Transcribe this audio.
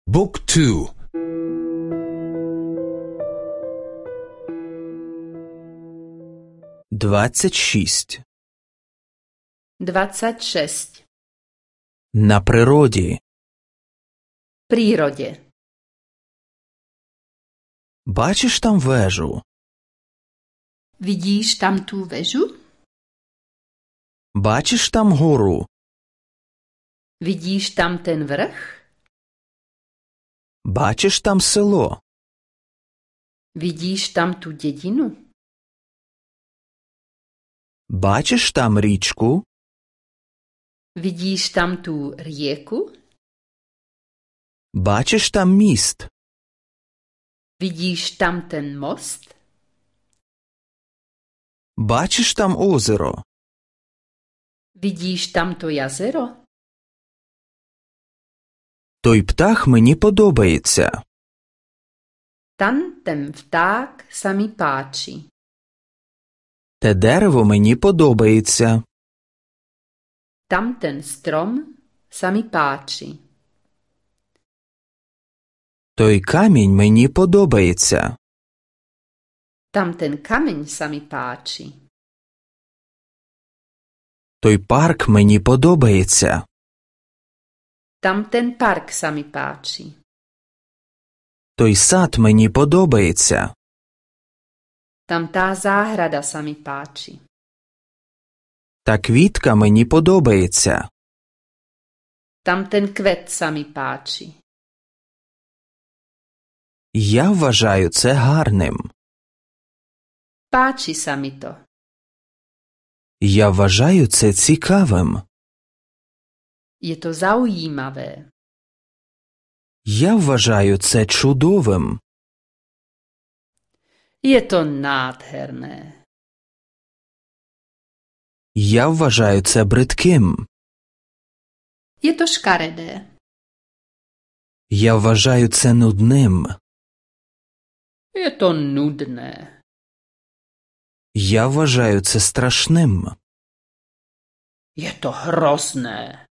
บุ๊กทู26 На природі. Природе. Бачиш там вежу? Vidíš tam tú väžu? Бачиш там гору? Vidíš tam ten vrch? Бачиш там село? Vidíš tam tú dedinu? Бачиш там річку? Vidíš tam tú rieku? Бачиш там міст? Vidíš tam ten most? Бачиш там озеро? Vidíš tam to jazero? Той птах мені подобається. Tam ten vták sa mi páči. Те дерево мені подобається. Tam ten strom sa mi páči. Той камінь мені подобається. Tam ten kameň sa mi páči. Той парк мені подобається. Tam ten park sa mi páči. Той сад мені подобається. Tam tá záhrada sa mi páči. Та квітка мені подобається. Tam ten kvet sa mi páči. Я вважаю це гарним. Páči sa mi to. Я вважаю це цікавим. Je to zaujímavé. Я вважаю це чудовим. Je to nádherné. Я вважаю це бридким. Je to škaredé. Я вважаю це нудним. Je to nudné. Я вважаю це страшним. Je to hrozné.